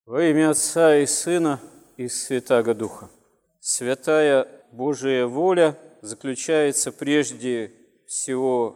Во имя Отца и Сына и Святаго Духа. Святая Божия воля заключается прежде всего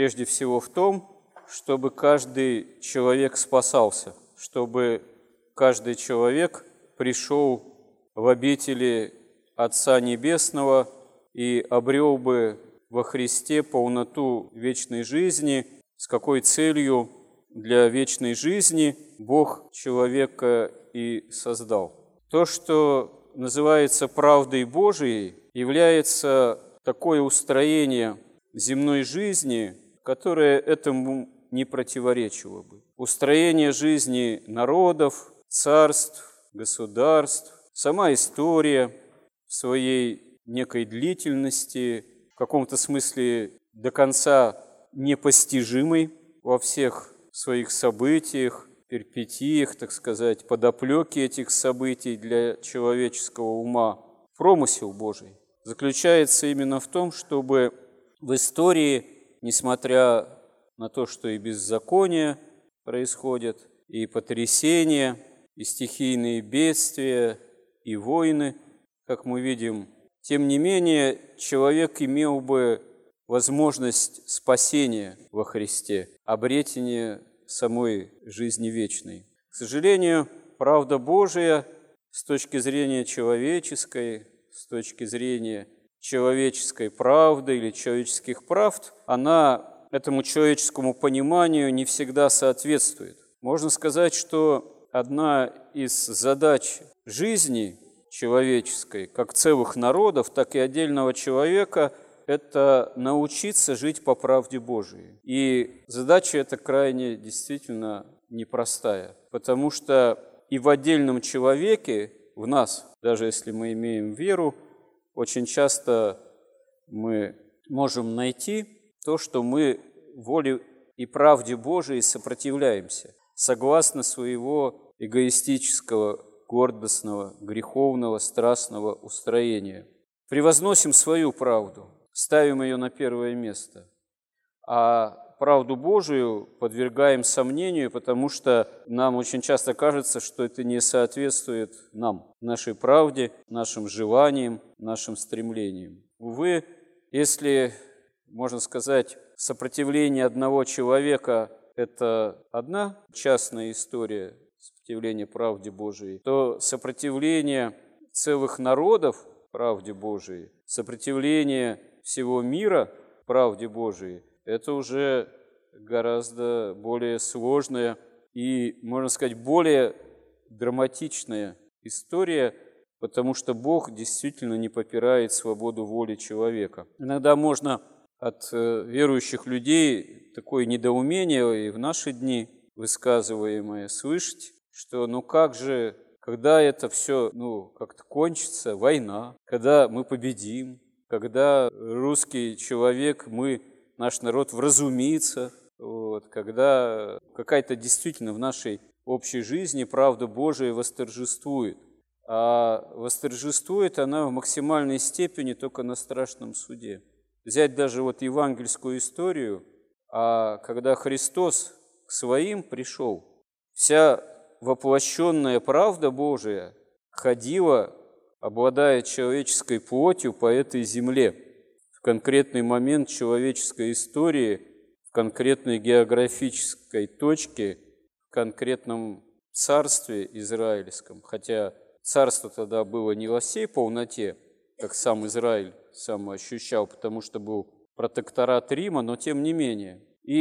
в том, чтобы каждый человек спасался, чтобы каждый человек пришел в обители Отца Небесного и обрел бы во Христе полноту вечной жизни. С какой целью для вечной жизни Бог человека и создал? То, что называется правдой Божией, является такое устроение земной жизни, которое этому не противоречило бы. Устроение жизни народов, царств, государств, сама история в своей некой длительности, в каком-то смысле до конца непостижимой во всех своих событиях, перипетиях, так сказать, подоплеке этих событий для человеческого ума. Промысел Божий заключается именно в том, чтобы в истории, несмотря на то, что и беззаконие происходит, и потрясения, и стихийные бедствия, и войны, как мы видим, тем не менее человек имел бы возможность спасения во Христе, обретения самой жизни вечной. К сожалению, правда Божия с точки зрения человеческой, с точки зрения человеческой правды или человеческих правд, она этому человеческому пониманию не всегда соответствует. Можно сказать, что одна из задач жизни человеческой, как целых народов, так и отдельного человека, это научиться жить по правде Божией. И задача эта крайне действительно непростая, потому что и в отдельном человеке, в нас, даже если мы имеем веру, очень часто мы можем найти то, что мы воле и правде Божией сопротивляемся, согласно своего эгоистического, гордостного, греховного, страстного устроения. Превозносим свою правду, ставим ее на первое место, а правду Божию подвергаем сомнению, потому что нам очень часто кажется, что это не соответствует нам, нашей правде, нашим желаниям, нашим стремлениям. Увы, если, можно сказать, сопротивление одного человека – это одна частная история сопротивления правде Божией, то сопротивление целых народов правде Божией, сопротивление всего мира правде Божией – это уже гораздо более сложная и, можно сказать, более драматичная история, потому что Бог действительно не попирает свободу воли человека. Иногда можно от верующих людей такое недоумение и в наши дни высказываемое слышать, что как же, когда это все как-то кончится, война, когда мы победим, когда русский человек, наш народ вразумится, когда какая-то действительно в нашей общей жизни правда Божия восторжествует. А восторжествует она в максимальной степени только на страшном суде. Взять даже евангельскую историю, когда Христос к своим пришел, вся воплощенная правда Божия ходила, обладая человеческой плотью по этой земле, в конкретный момент человеческой истории, в конкретной географической точке, в конкретном царстве израильском. Хотя царство тогда было не во всей полноте, как сам Израиль сам ощущал, потому что был протекторат Рима, но тем не менее.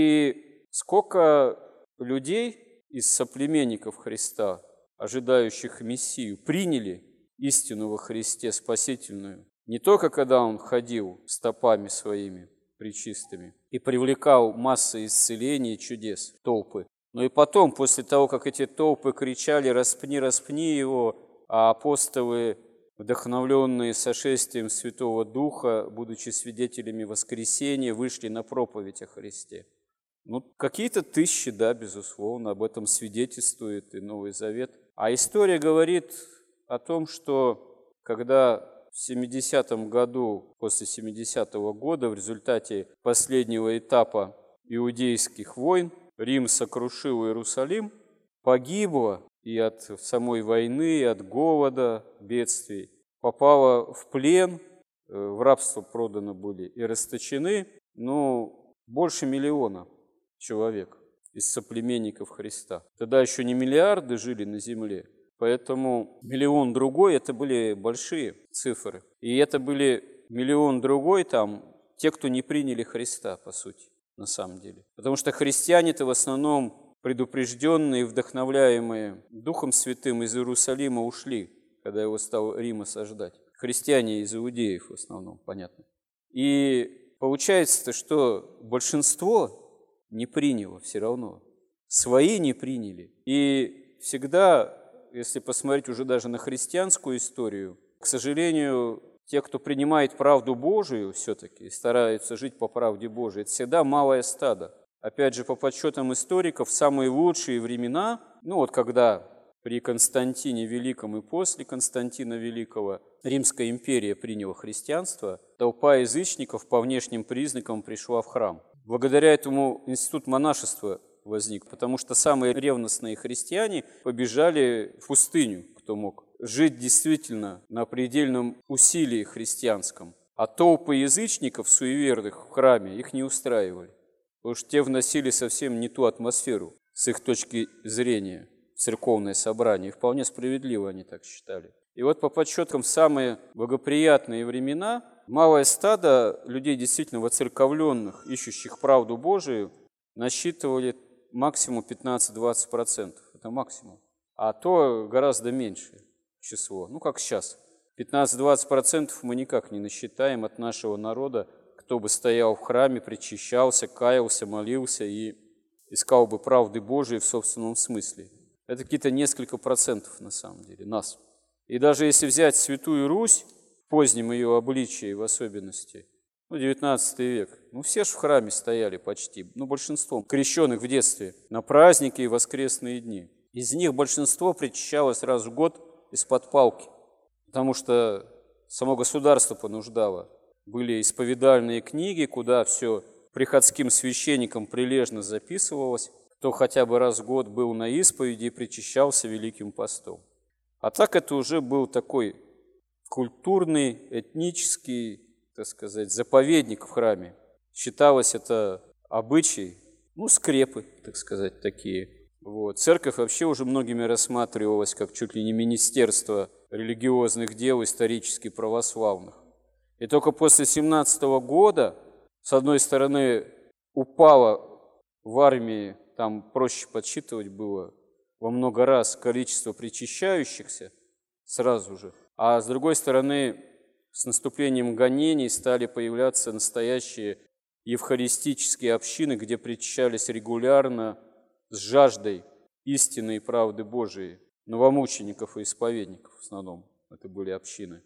И сколько людей из соплеменников Христа, ожидающих Мессию, приняли истину во Христе спасительную, не только когда Он ходил стопами своими пречистыми и привлекал массы исцелений и чудес, толпы, но и потом, после того, как эти толпы кричали «распни, распни его», а апостолы, вдохновленные сошествием Святого Духа, будучи свидетелями воскресения, вышли на проповедь о Христе. Какие-то тысячи, да, безусловно, об этом свидетельствует и Новый Завет. А история говорит о том, что когда в 70-м году, после 70-го года, в результате последнего этапа иудейских войн, Рим сокрушил Иерусалим, погибло и от самой войны, и от голода, бедствий. Попала в плен, в рабство проданы были и расточены, больше 1 миллиона человек из соплеменников Христа. Тогда еще не миллиарды жили на земле, поэтому 1 миллион другой – это были большие цифры. И это были 1 миллион другой там те, кто не приняли Христа, по сути, на самом деле. Потому что христиане-то в основном предупрежденные, вдохновляемые Духом Святым из Иерусалима ушли, когда его стал Рим осаждать. Христиане из иудеев в основном, понятно. И получается, что большинство не приняло все равно. Свои не приняли. И всегда, если посмотреть уже даже на христианскую историю, к сожалению, те, кто принимает правду Божию все-таки и стараются жить по правде Божией, это всегда малое стадо. Опять же, по подсчетам историков, в самые лучшие времена, когда при Константине Великом и после Константина Великого Римская империя приняла христианство, толпа язычников по внешним признакам пришла в храм. Благодаря этому институт монашества возник, потому что самые ревностные христиане побежали в пустыню, кто мог жить действительно на предельном усилии христианском. А толпы язычников, суеверных в храме, их не устраивали. Потому что те вносили совсем не ту атмосферу с их точки зрения в церковное собрание. И вполне справедливо они так считали. И вот по подсчетам в самые благоприятные времена малое стадо людей, действительно воцерковленных, ищущих правду Божию, насчитывали максимум 15-20%. Это максимум. А то гораздо меньше число. Как сейчас. 15-20% мы никак не насчитаем от нашего народа, кто бы стоял в храме, причащался, каялся, молился и искал бы правды Божией в собственном смысле. Это какие-то несколько процентов на самом деле нас. И даже если взять Святую Русь, в позднем ее обличии в особенности, 19 век, все же в храме стояли почти, большинство крещенных в детстве, на праздники и воскресные дни. Из них большинство причащалось раз в год из-под палки, потому что само государство понуждало. Были исповедальные книги, куда все приходским священникам прилежно записывалось, кто хотя бы раз в год был на исповеди и причащался Великим постом. А так это уже был такой культурный, этнический, так сказать, заповедник в храме. Считалось это обычай, скрепы, так сказать, такие. Церковь вообще уже многими рассматривалась как чуть ли не министерство религиозных дел исторически православных. И только после 17 года, с одной стороны, упало в армии, там проще подсчитывать было во много раз количество причащающихся сразу же, а с другой стороны, с наступлением гонений стали появляться настоящие евхаристические общины, где причащались регулярно с жаждой истины и правды Божией. Новомучеников и исповедников в основном это были общины.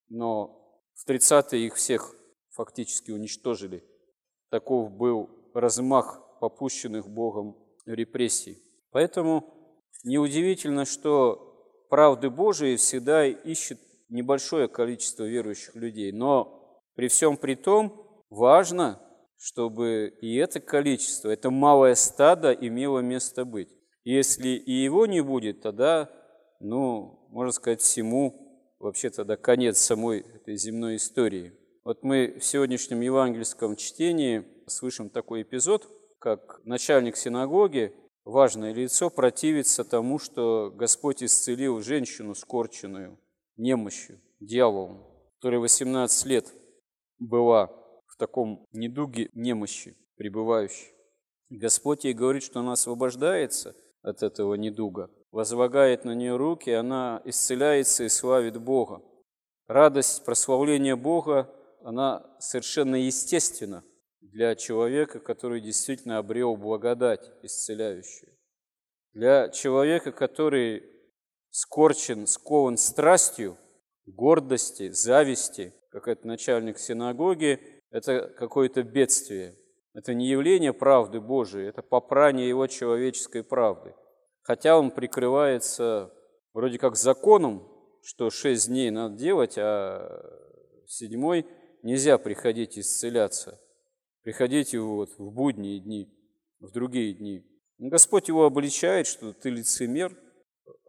Но в 30-е их всех фактически уничтожили. Таков был размах попущенных Богом репрессий. Поэтому неудивительно, что правды Божией всегда ищет небольшое количество верующих людей. Но при всем при том важно, чтобы и это количество, это малое стадо имело место быть. Если и его не будет, тогда, можно сказать, всему вообще тогда конец самой этой земной истории. Вот мы в сегодняшнем евангельском чтении слышим такой эпизод, как начальник синагоги, важное лицо, противится тому, что Господь исцелил женщину, скорченную немощью, дьяволом, которая 18 лет была в таком недуге немощи пребывающей. Господь ей говорит, что она освобождается от этого недуга, возлагает на нее руки, она исцеляется и славит Бога. Радость прославления Бога, она совершенно естественна для человека, который действительно обрел благодать исцеляющую. Для человека, который скорчен, скован страстью, гордости, зависти, как это начальник синагоги, это какое-то бедствие. Это не явление правды Божией, это попрание его человеческой правды. Хотя он прикрывается вроде как законом, что 6 дней надо делать, а в 7-й нельзя приходить исцеляться. Приходите в будние дни, в другие дни. Господь его обличает, что ты лицемер,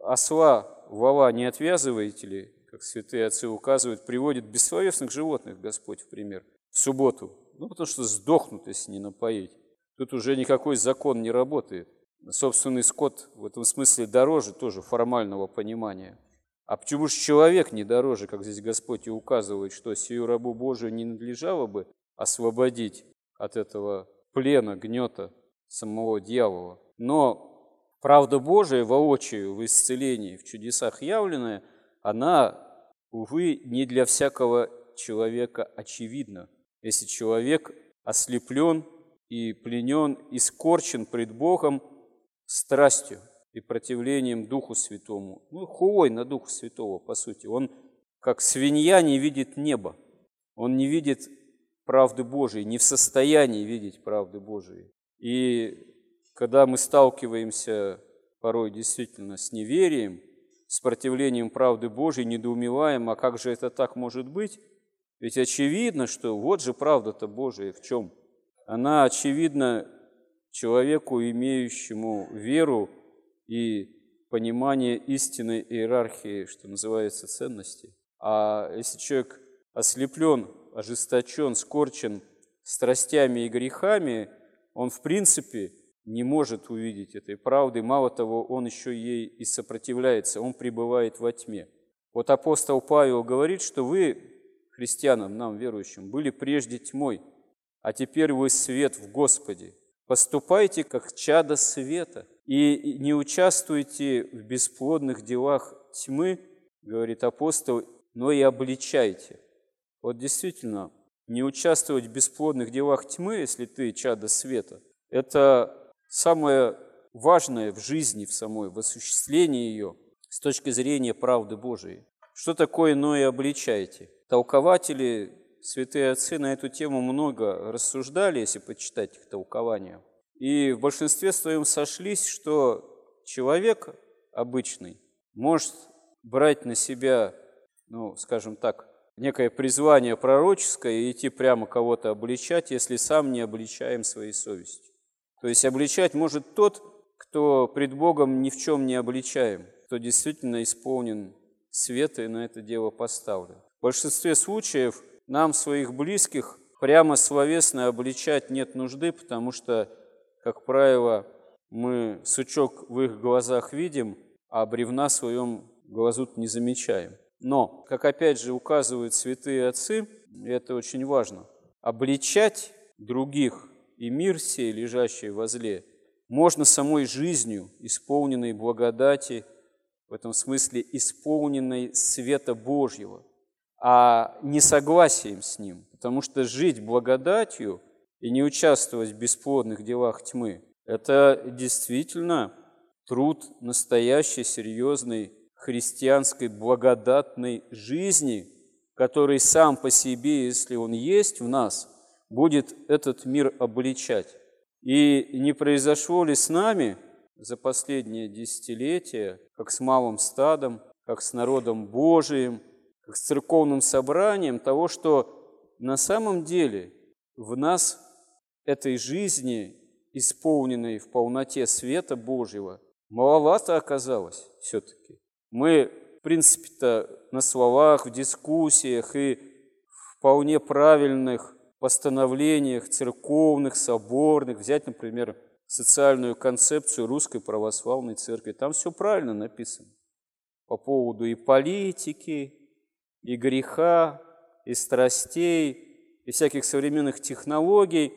осла, вола не отвязываете ли, как святые отцы указывают, приводит бессловесных животных Господь в пример в субботу. Потому что сдохнут, если не напоить. Тут уже никакой закон не работает. Собственный скот в этом смысле дороже тоже формального понимания. А почему же человек не дороже, как здесь Господь и указывает, что сию рабу Божию не надлежало бы освободить от этого плена, гнета самого дьявола. Но правда Божия воочию в исцелении, в чудесах явленная, она, увы, не для всякого человека очевидна. Если человек ослеплен и пленен, и скорчен пред Богом страстью и противлением Духу Святому, хулой на Духа Святого, по сути. Он, как свинья, не видит неба. Он не видит правды Божией, не в состоянии видеть правды Божией. И когда мы сталкиваемся порой действительно с неверием, с противлением правды Божией, недоумеваем, а как же это так может быть? Ведь очевидно, что вот же правда-то Божия в чем? Она очевидна человеку, имеющему веру и понимание истинной иерархии, что называется, ценностей. А если человек ослеплен, ожесточен, скорчен страстями и грехами, он в принципе не может увидеть этой правды. Мало того, он еще ей и сопротивляется, он пребывает во тьме. Вот апостол Павел говорит, что вы, христианам, нам, верующим, были прежде тьмой, а теперь вы свет в Господе. Поступайте, как чада света, и не участвуйте в бесплодных делах тьмы, говорит апостол, но и обличайте. Вот действительно, не участвовать в бесплодных делах тьмы, если ты чада света, это самое важное в жизни, в самой, в осуществлении ее с точки зрения правды Божией. Что такое «но и обличайте»? Толкователи, святые отцы на эту тему много рассуждали, если почитать их толкования. И в большинстве своем сошлись, что человек обычный может брать на себя, скажем так, некое призвание пророческое и идти прямо кого-то обличать, если сам не обличаем своей совестью. То есть обличать может тот, кто пред Богом ни в чем не обличаем, кто действительно исполнен света и на это дело поставлен. В большинстве случаев нам своих близких прямо словесно обличать нет нужды, потому что, как правило, мы сучок в их глазах видим, а бревна в своем глазу не замечаем. Но, как опять же указывают святые отцы, и это очень важно, обличать других и мир сей, лежащий во зле, можно самой жизнью, исполненной благодати, в этом смысле исполненной света Божьего, а не согласием с ним, потому что жить благодатью и не участвовать в бесплодных делах тьмы – это действительно труд настоящей, серьезной, христианской, благодатной жизни, который сам по себе, если он есть в нас, будет этот мир обличать. И не произошло ли с нами за последние десятилетия, как с малым стадом, как с народом Божиим, как с церковным собранием, того, что на самом деле в нас этой жизни, исполненной в полноте света Божьего, маловато оказалось все-таки. Мы, в принципе-то, на словах, в дискуссиях и в вполне правильных постановлениях церковных, соборных, взять, например, социальную концепцию Русской Православной Церкви, там все правильно написано по поводу и политики, и греха, и страстей, и всяких современных технологий,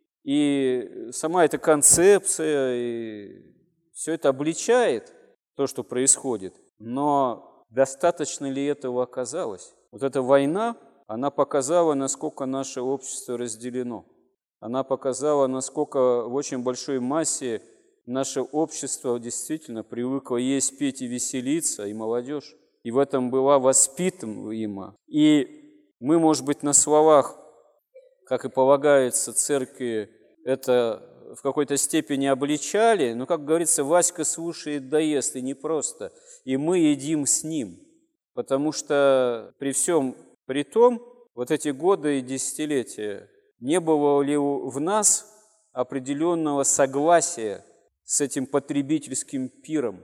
и сама эта концепция, и все это обличает то, что происходит. Но достаточно ли этого оказалось? Вот эта война, она показала, насколько наше общество разделено. Она показала, насколько в очень большой массе наше общество действительно привыкло есть, петь и веселиться, и молодежь. И в этом была воспитываема. И мы, может быть, на словах, как и полагается церкви, это в какой-то степени обличали, но, как говорится, Васька слушает да ест, и не просто. И мы едим с ним. Потому что при всем при том, вот эти годы и десятилетия, не было ли в нас определенного согласия с этим потребительским пиром?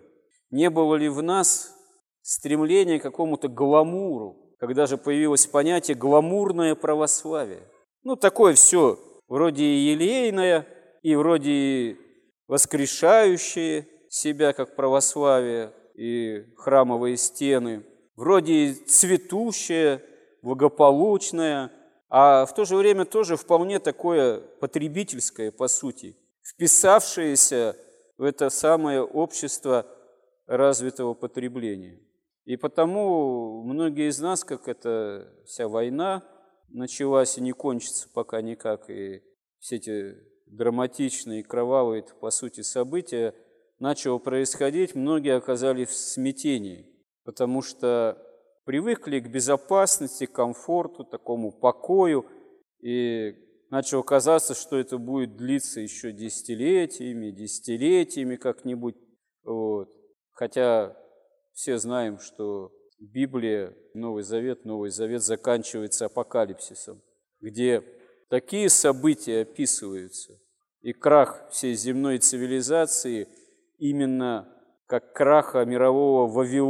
Не было ли в нас стремления к какому-то гламуру, когда же появилось понятие «гламурное православие». Ну, такое все вроде и елейное, и вроде и воскрешающее себя, как православие, и храмовые стены, вроде и цветущее, благополучное, а в то же время тоже вполне такое потребительское, по сути, вписавшееся в это самое общество развитого потребления. И потому многие из нас, как эта вся война началась и не кончится пока никак, и все эти драматичные, кровавые, по сути, события начало происходить, многие оказались в смятении, потому что привыкли к безопасности, комфорту, такому покою, и начало казаться, что это будет длиться еще десятилетиями как-нибудь. Вот. Хотя все знаем, что Библия, Новый Завет заканчивается апокалипсисом, где такие события описываются, и крах всей земной цивилизации именно как краха мирового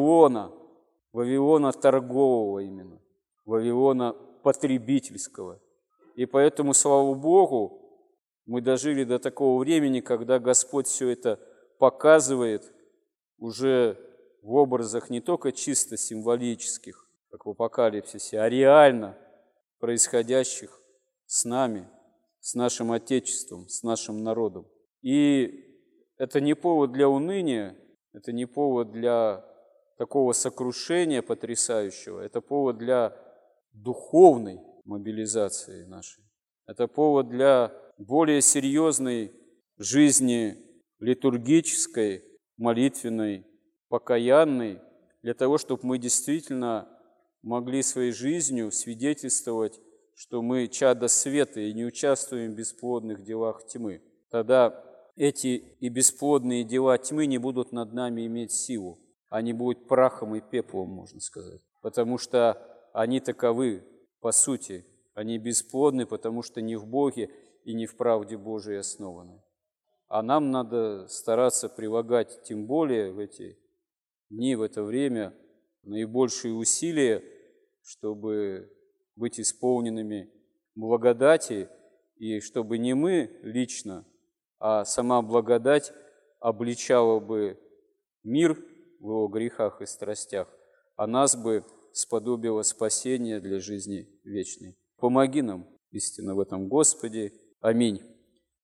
Вавилона торгового именно, Вавилона потребительского. И поэтому, слава Богу, мы дожили до такого времени, когда Господь все это показывает уже в образах не только чисто символических, как в апокалипсисе, а реально происходящих с нами, с нашим Отечеством, с нашим народом. И это не повод для уныния, это не повод для такого сокрушения потрясающего, это повод для духовной мобилизации нашей. Это повод для более серьезной жизни литургической, молитвенной, покаянной, для того, чтобы мы действительно могли своей жизнью свидетельствовать, что мы чада света и не участвуем в бесплодных делах тьмы. Тогда эти и бесплодные дела тьмы не будут над нами иметь силу. Они будут прахом и пеплом, можно сказать. Потому что они таковы, по сути. Они бесплодны, потому что не в Боге и не в правде Божией основаны. А нам надо стараться прилагать, тем более в эти дни, в это время, наибольшие усилия, чтобы быть исполненными благодати, и чтобы не мы лично, а сама благодать обличала бы мир в его грехах и страстях, а нас бы сподобило спасения для жизни вечной. Помоги нам, истинно, в этом, Господи. Аминь.